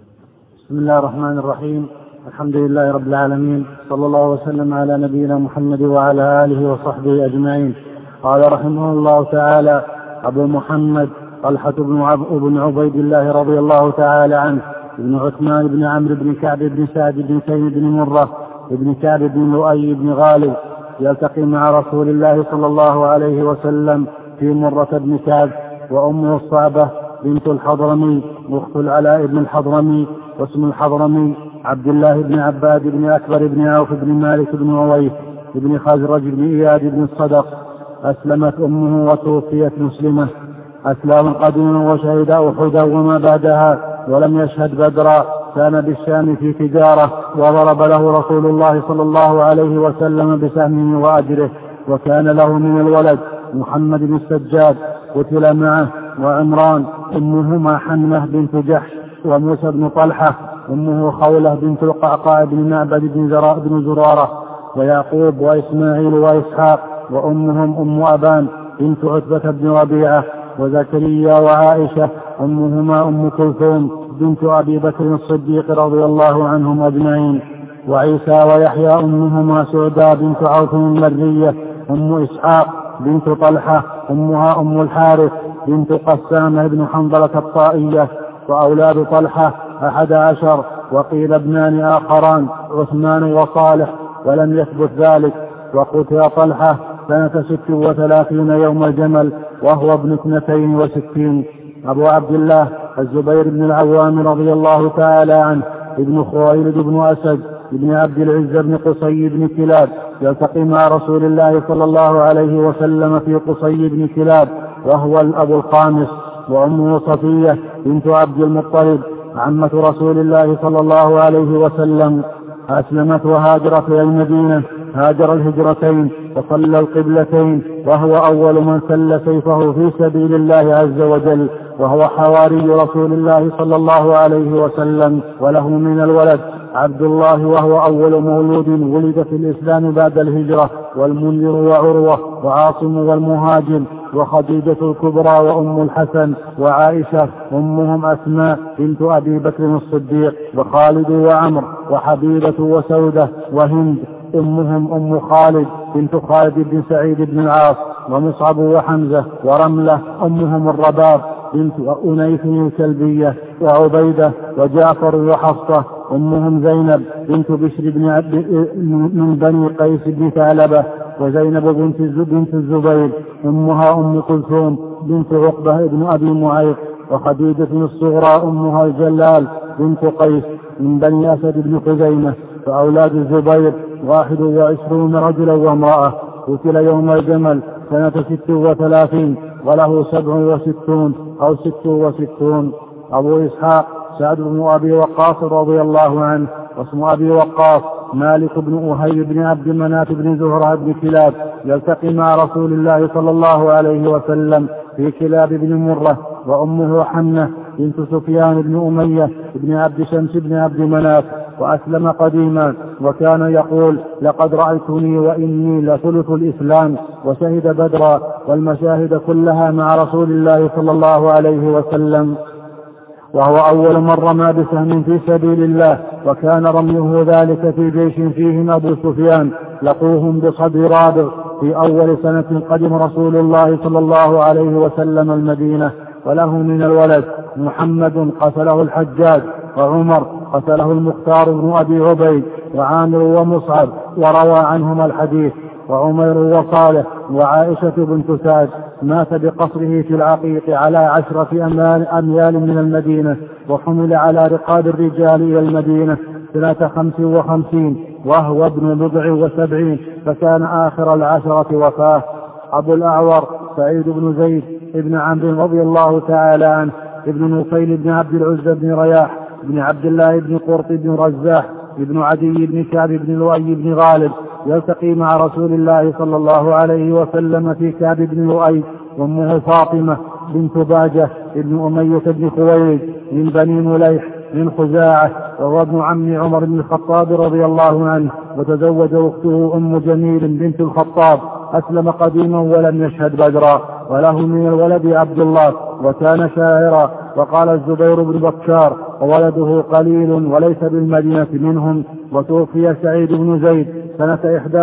بسم الله الرحمن الرحيم. الحمد لله رب العالمين، صلى الله وسلم على نبينا محمد وعلى آله وصحبه أجمعين. قال رحمه الله تعالى: أبو محمد طلحة بن عبيد الله رضي الله تعالى عنه بن عثمان بن عمرو بن كعب بن سعد بن تيم بن مرة بن كعب بن لؤي بن غالب يلتقي مع رسول الله صلى الله عليه وسلم في مرة بن كعب، وأمه الصعبة بنت الحضرمي أخت العلاء بن الحضرمي، واسم الحضرمي عبد الله بن عباد بن أكبر بن عوف بن مالك بن عويف بن خزرج بن إياد بن الصدق. أسلمت أمه وتوفيت مسلمة. أسلام قديما وشهد أحدا وما بعدها، ولم يشهد بدرا. كان بالشام في تجارة، وضرب له رسول الله صلى الله عليه وسلم بسهمه وأجره. وكان له من الولد محمد بن السجاد قتل معه، وعمران أمهما حنمة بنت جحش، وموسى بن طلحة أمه خولة بنت القعقاع بن معبد بن زرارة، ويعقوب وإسماعيل وإسحاق، وأمهم أم أبان بنت عتبة بن ربيعة، وزكريا وعائشة أمهما أم كلثوم بنت أبي بكر الصديق رضي الله عنهم أجمعين، وعيسى ويحيى أمهما سعدى بنت عوف المرية، أم إسحاق بنت طلحة أمها أم الحارث بنت قسامة بن حنظلة الطائية. وأولاد طلحة 11، وقيل ابنان آخران عثمان وصالح، ولم يثبت ذلك. وقتل طلحة سنة 36 يوم الجمل وهو ابن 62. أبو عبد الله الزبير بن العوام رضي الله تعالى عنه ابن خويلد بن أسد ابن عبد العزة بن قصي بن كلاب يلتقي مع رسول الله صلى الله عليه وسلم في قصي بن كلاب، وهو الأب الخامس. وأمه صفية بنت عبد المطلب عمة رسول الله صلى الله عليه وسلم. أسلمت وهاجرت إلى المدينة، هاجر الهجرتين وصلى القبلتين، وهو أول من سل سيفه في سبيل الله عز وجل، وهو حواري رسول الله صلى الله عليه وسلم. وله من الولد عبد الله، وهو أول مولود ولد في الإسلام بعد الهجرة، والمنذر وعروة وعاصم والمهاجر وخديجة الكبرى وأم الحسن وعائشة أمهم أسماء بنت أبي بكر الصديق، وخالد وعمر وحبيبة وسودة وهند أمهم أم خالد بنت خالد بن سعيد بن العاص، ومصعب وحمزة ورملة أمهم الرباب بنت أنيس الكلبية، وعبيدة وجعفر وحفصة أمهم زينب بنت بشر من بني قيس بن ثعلبة، وزينب بنت الزبير أمها أم كلثوم بنت عقبة بن أبي معيط، وخديجة الصغرى أمها الجلال بنت قيس من بني أسد بن خزيمة. فأولاد الزبير 21 رجلا وامرأة. قتل يوم الجمل سنة 36 وله 67 أو 66. أبو إسحاق سعد بن أبي وقاص رضي الله عنه، واسم أبي وقاص مالك بن أهي بن عبد مناف بن زهرة بن كلاب يلتقي مع رسول الله صلى الله عليه وسلم في كلاب بن مرة. وأمه حنة بنت سفيان بن أمية بن عبد شمس بن عبد مناف، وأسلم قديما، وكان يقول: لقد رأيتني وإني لثلث الإسلام. وشهد بدرا والمشاهد كلها مع رسول الله صلى الله عليه وسلم، وهو أول من رمى بسهم في سبيل الله، وكان رميه ذلك في جيش فيهم أبو سفيان لقوهم بصدر رابغ في أول سنة قدم رسول الله صلى الله عليه وسلم المدينة. وله من الولد محمد قتله الحجاج، وعمر قتله المختار بن أبي عبيد، وعامر ومصعب وروى عنهما الحديث، وعمير وصالح، وعائشة بنت سعد مات بقصره في العقيق على 10 أميال من المدينة، وحمل على رقاب الرجال إلى المدينة سنة 55 وهو ابن 70 فكان آخر 10 وفاة. أبو الأعور سعيد بن زيد ابن عمرو رضي الله تعالى عنه ابن نفيل بن عبد العزى بن رياح بن عبد الله بن قرط بن رزاح ابن عدي بن كعب بن لؤي بن غالب يلتقي مع رسول الله صلى الله عليه وسلم في كعب بن لؤي، وامه فاطمة بنت باجة ابن أمية بن خويلد من بني مليح من خزاعة، وهو ابن عم عمر بن الخطاب رضي الله عنه، وتزوج أخته أم جميل بنت الخطاب، أسلم قديما ولم يشهد بدرا، وله من الولد عبد الله وكان شاعرا. وقال الزبير بن بكار وولده قليل وليس بالمدينة منهم. وتوفي سعيد بن زيد سنة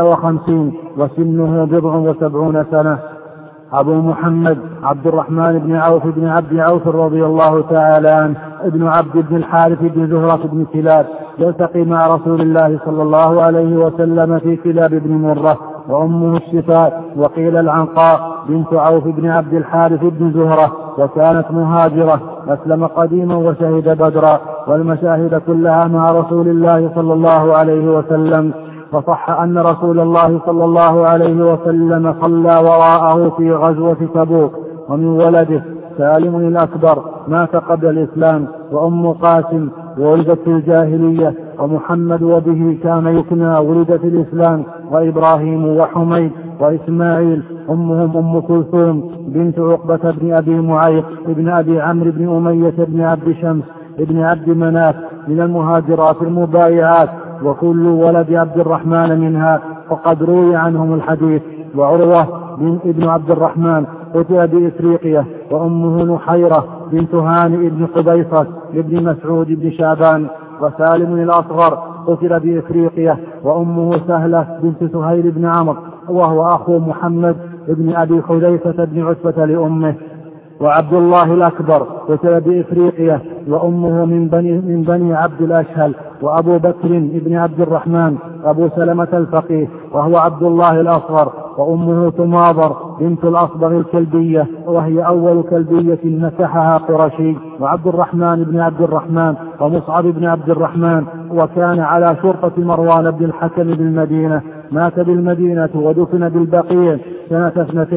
51 وسنه 70 سنة. أبو محمد عبد الرحمن بن عوف بن عبد عوف رضي الله تعالى عنه ابن عبد بن الحارث بن زهرة بن كلاب يلتقي مع رسول الله صلى الله عليه وسلم في كلاب بن مرة، وأمه الشفاء وقيل العنقاء بنت عوف بن عبد الحارث بن زهرة، وكانت مهاجرة، أسلم قديما وشهد بدرا، والمشاهد كلها مع رسول الله صلى الله عليه وسلم. فصح أن رسول الله صلى الله عليه وسلم صلى وراءه في غزوة تبوك. ومن ولده سالم الأكبر مات قبل الإسلام، وأم قاسم ولدت في الجاهلية، ومحمد وبه كان يكنى ولد في الإسلام، وإبراهيم وحميد وإسماعيل. أمهم أم كلثوم بنت عقبة بن أبي معيق ابن أبي عمرو بن أمية بن عبد شمس ابن عبد مناف من المهاجرات المبايعات، وكل ولد عبد الرحمن منها، وقد روي عنهم الحديث. وعروة بن ابن عبد الرحمن قتل بإفريقيا، وأمه نحيرة بنت هانئ بن قبيصة ابن مسعود بن شعبان. وسالم الأصغر قتل بإفريقيا، وأمه سهلة بنت سهيل بن عمرو، وهو أخو محمد بن أبي حذيفة بن عتبة لأمه. وعبد الله الأكبر قتل بإفريقيا، وأمه من بني عبد الأشهل. وأبو بكر بن عبد الرحمن أبو سلمة الفقيه، وهو عبد الله الأصغر، وأمه تماضر بنت الأصبغ الكلبية، وهي أول كلبية نكحها قرشي. وعبد الرحمن بن عبد الرحمن ومصعب بن عبد الرحمن، وكان على شرطة مروان بن الحكم بالمدينة، مات بالمدينة ودفن بالبقيع سنة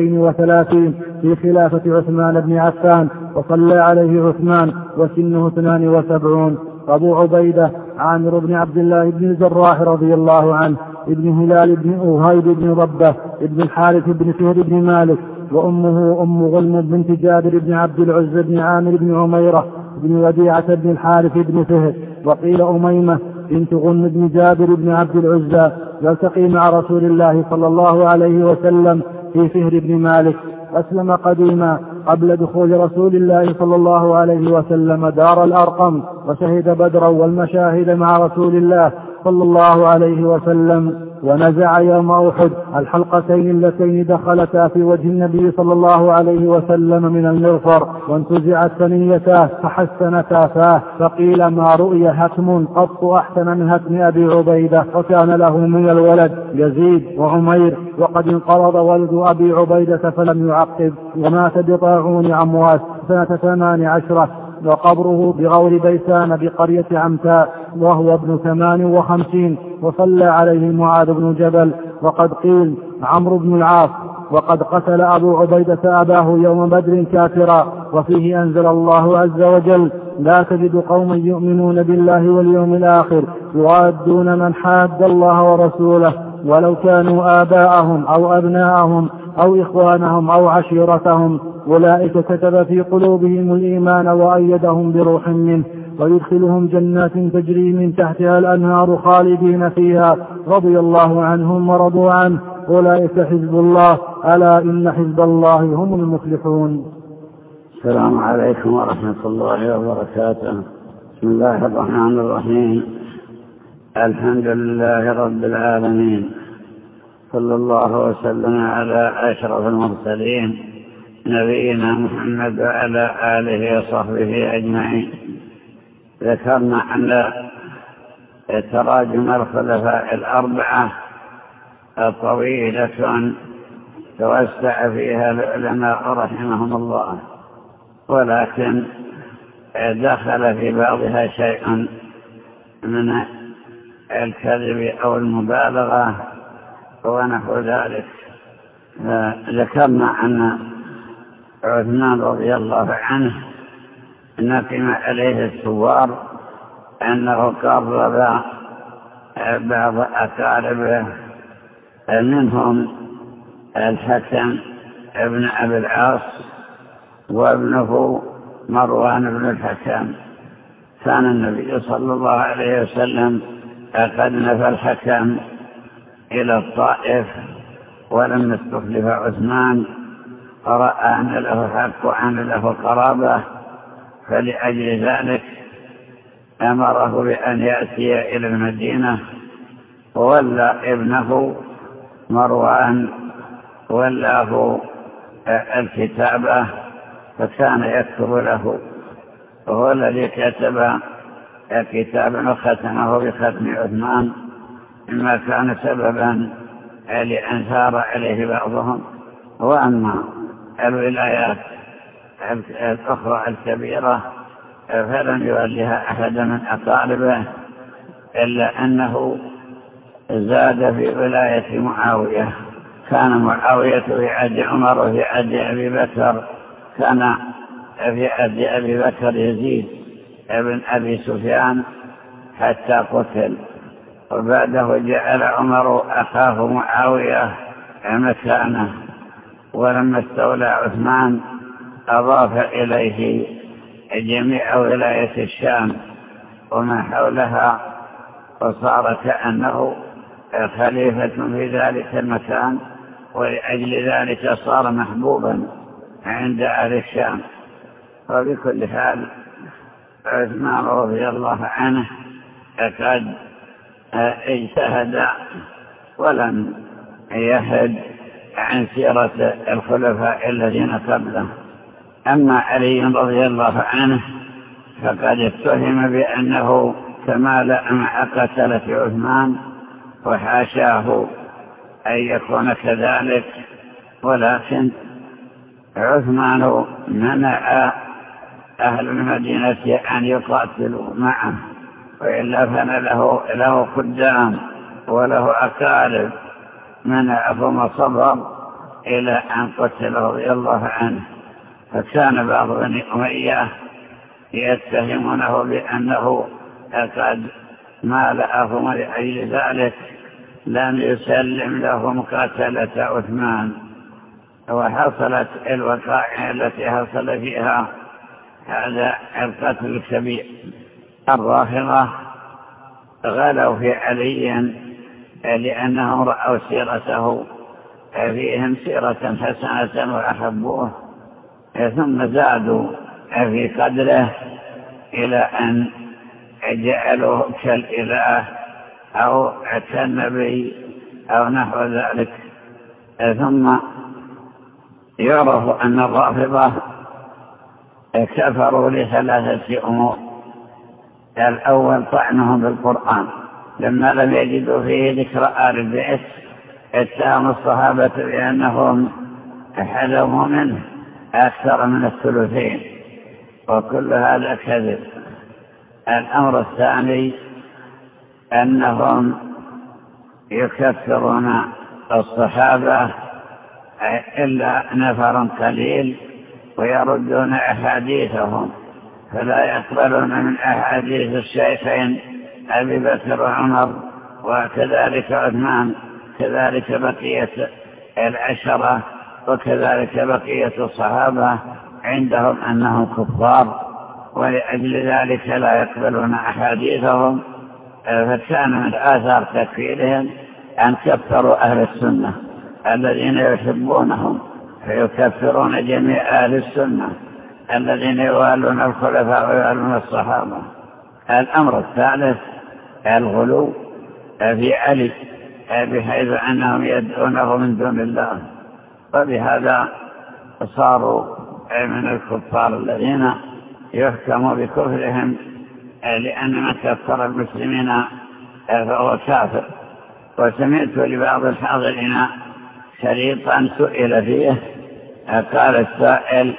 32 في خلافة عثمان بن عفان، وصلى عليه عثمان وسنه 72. أبو عبيدة عامر بن عبد الله بن الجراح رضي الله عنه ابن هلال بن أوهيب بن ربة ابن الحارث بن فهر بن مالك، وأمه أم غلم بنت جابر بن عبد العزى بن عامر بن عميرة بن وديعة بن الحارث بن فهر. وقيل أميمة بنت غلم بن جابر بن عبد العزى يلتقي مع رسول الله صلى الله عليه وسلم في فهر بن مالك، أسلم قديما قبل دخول رسول الله صلى الله عليه وسلم دار الأرقم، وشهد بدرا والمشاهد مع رسول الله صلى الله عليه وسلم. ونزع يوم أحد الحلقتين اللتين دخلتا في وجه النبي صلى الله عليه وسلم من المغفر، وانتزعت ثنيتاه فحسنتا فاه، فقيل ما رؤي هتم قط أحسن من هتم أبي عبيدة، وكان له من الولد يزيد وعمير، وقد انقرض ولد أبي عبيدة فلم يعقب، ومات بطاعون عمواس سنة 18، وقبره بغور بيسان بقرية عمتاء، وهو ابن 58، وصلى عليه معاذ بن جبل. وقد قيل عمرو بن العاص. وقد قتل أبو عبيدة أباه يوم بدر كافرا. وفيه أنزل الله عز وجل: لا تجد قوما يؤمنون بالله واليوم الآخر يوادون من حاد الله ورسوله ولو كانوا آباءهم أو أبناءهم أو إخوانهم أو عشيرتهم، أولئك كتب في قلوبهم الإيمان وأيدهم بروح منه، ويدخلهم جنات تجري من تحتها الأنهار خالدين فيها، رضي الله عنهم ورضوا عنه، أولئك حزب الله، ألا إن حزب الله هم المفلحون. السلام عليكم ورحمة الله وبركاته. بسم الله الرحمن الرحيم. الحمد لله رب العالمين، صلى الله وسلم على أشرف المرسلين نبينا محمد وعلى آله وصحبه أجمعين. ذكرنا أن تراجم الخلفاء الأربعة طويلة توسع فيها العلماء رحمهم الله، ولكن دخل في بعضها شيء من الكذب أو المبالغة ونحو ذلك. ذكرنا أن عثمان رضي الله عنه نقم عليه الثوار أنه قرب بعض أقاربه منهم الحكم ابن أبي العاص وابنه مروان بن الحكم. كان النبي صلى الله عليه وسلم قد نفى الحكم إلى الطائف ولم يستخلف عثمان، فرأى أن له حق وأن له قرابة، فلأجل ذلك أمره بأن يأتي إلى المدينة، وولى ابنه مروان ولاه الكتابة، فكان يكتب له، وهو الذي كتب كتابا وختمه بختم عثمان، مما كان سببا لأن ثار عليه بعضهم. وأما الولايات الأخرى الكبيرة فلم يولها أحد من أقاربه، إلا أنه زاد في ولاية معاوية. كان معاوية في عهد عمر وفي عهد أبي بكر، كان في عهد أبي بكر يزيد ابن أبي سفيان حتى قتل، وبعده جعل عمر أخاه معاوية مكانه. ولما استولى عثمان أضاف إليه جميع ولاية الشام وما حولها، وصار كأنه خليفة في ذلك المكان، ولأجل ذلك صار محبوبا عند أهل الشام. وبكل حال عثمان رضي الله عنه قد اجتهد ولم يحد عن سيرة الخلفاء الذين قبله. أما علي رضي الله عنه فقد اتهم بأنه تمالأ مع قتلة عثمان، وحاشاه أن يكون كذلك، ولكن عثمان منع أهل المدينة أن يقاتلوا معه، وإلا كان له خدام وله أقارب، منعهم وصبر إلى أن قتل رضي الله عنه. فكان بعض بني أمية يتهمونه بأنه قد مالأهم، لأجل ذلك لم يسلم لهم قتلة عثمان. وحصلت الوقائع التي حصل فيها هذا القتل الكبير. الرافضة غلوا في علي لأنهم رأوا سيرته فيهم سيرة حسنة وأحبوه، ثم زادوا في قدره إلى أن جعلوه كالإله أو كالنبي أو نحو ذلك. ثم يعرف أن الرافضة كفروا لثلاثة أمور. الأول طعنهم بالقرآن، لما لم يجدوا فيه ذكر آل البيت اتهم الصحابة بأنهم حذفوا منه أكثر من الثلثين، وكل هذا كذب. الأمر الثاني أنهم يكفرون الصحابة إلا نفر قليل، ويردون أحاديثهم، فلا يقبلون من أحاديث الشيخين أبي بكر وعمر وكذلك عثمان، كذلك بقية العشرة، وكذلك بقية الصحابة، عندهم أنهم كفار، ولأجل ذلك لا يقبلون أحاديثهم. فكان من آثار تكفيرهم أن كفروا أهل السنة الذين يحبونهم، فيكفرون جميع أهل السنة الذين يوالون الخلفاء ويوالون الصحابة. الأمر الثالث الغلو في علي، بحيث أنهم يدعونه من دون الله، وبهذا صاروا من الكفار الذين يحكم بكفرهم، لأن من كفر المسلمين فهو كافر. وسمعت لبعض الحاضرين شريطا سئل فيه، قال السائل: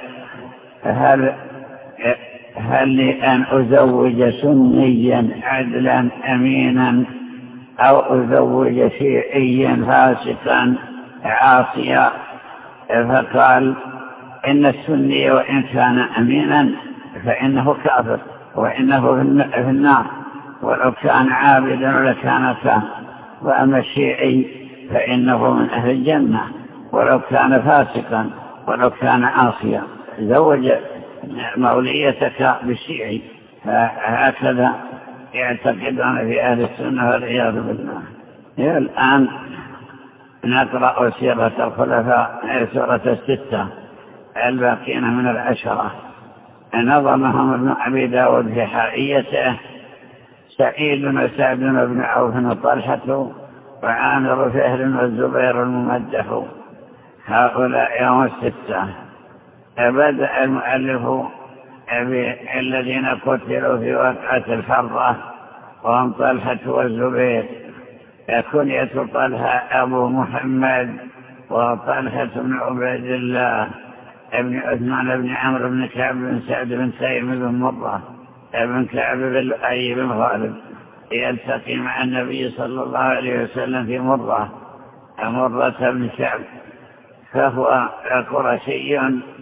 هل لي أن أزوج سنيا عدلا أمينا أو زوج شيعيا فاسقا عاصيا، فقال إن السني وإن كان أمينا فإنه كافر وإنه في النار، ولو كان عابدا لكان كافر، وأما الشيعي فإنه من أهل الجنة ولو كان فاسقا ولو كان عاصيا. زوج موليتك بالشيعي، فهكذا يعتقدون في أهل السنة والعياذ بالله. الآن نقرأ سيرة الخلفاء، سورة الستة الباقين من العشرة. نظمهم ابن أبي داود في حائيته: سعيد وسعد بن عوف وطلحة وعامر فهر والزبير الممدح، هؤلاء هم الستة. بدأ المؤلف بالذين قتلوا في وقعة الحرة وهم طلحة والزبير. كنية طلحة أبو محمد، وطلحة بن عبيد الله ابن عثمان بن عمرو بن كعب بن سعد بن تيم بن مرة ابن كعب بن لؤي بن غالب، يلتقي مع النبي صلى الله عليه وسلم في مرة بن كعب، فهو قرشي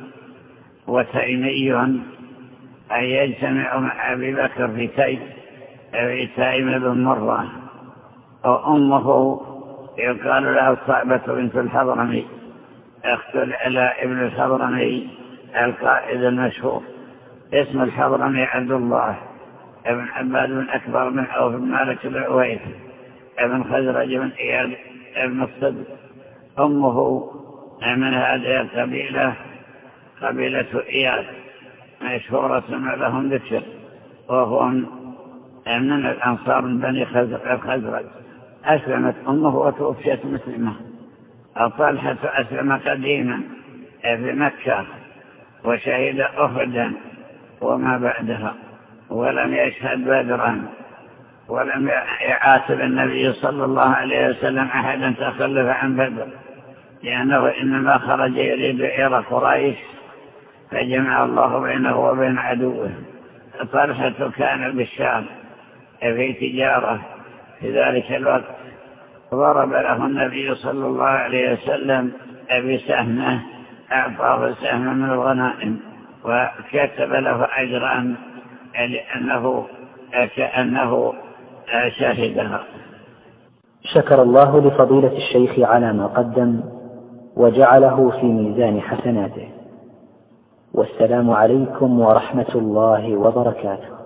وتيمي، أي يجتمع مع أبي بكر في تيم بن مرة. وأمه يقال لها الصعبة بنت الحضرمي، أخت العلاء ابن الحضرمي القائد المشهور. اسم الحضرمي عبد الله ابن عباد بن أكبر بن عوف بن مالك بن عويف ابن خزرج بن إياد ابن الصدق. أمه من هذه القبيلة، قبيلة إياد، مشهورة لهم ذكر، وهو من الأنصار من بني الخزرج. أسلمت أمه وتوفيت مسلمة. طلحة أسلم قديما في مكة وشهد أحدا وما بعدها، ولم يشهد بدرا، ولم يعاتب النبي صلى الله عليه وسلم أحدا تخلف عن بدر، لأنه إنما خرج يريد عير قريش فجمع الله بينه وبين عدوه. طلحة كان بالشام في تجارة في ذلك الوقت، ضرب له النبي صلى الله عليه وسلم بسهمه، أعطاه سهما من الغنائم وكتب له أجرا لأنه كأنه شهدها. شكر الله لفضيلة الشيخ على ما قدم وجعله في ميزان حسناته، والسلام عليكم ورحمة الله وبركاته.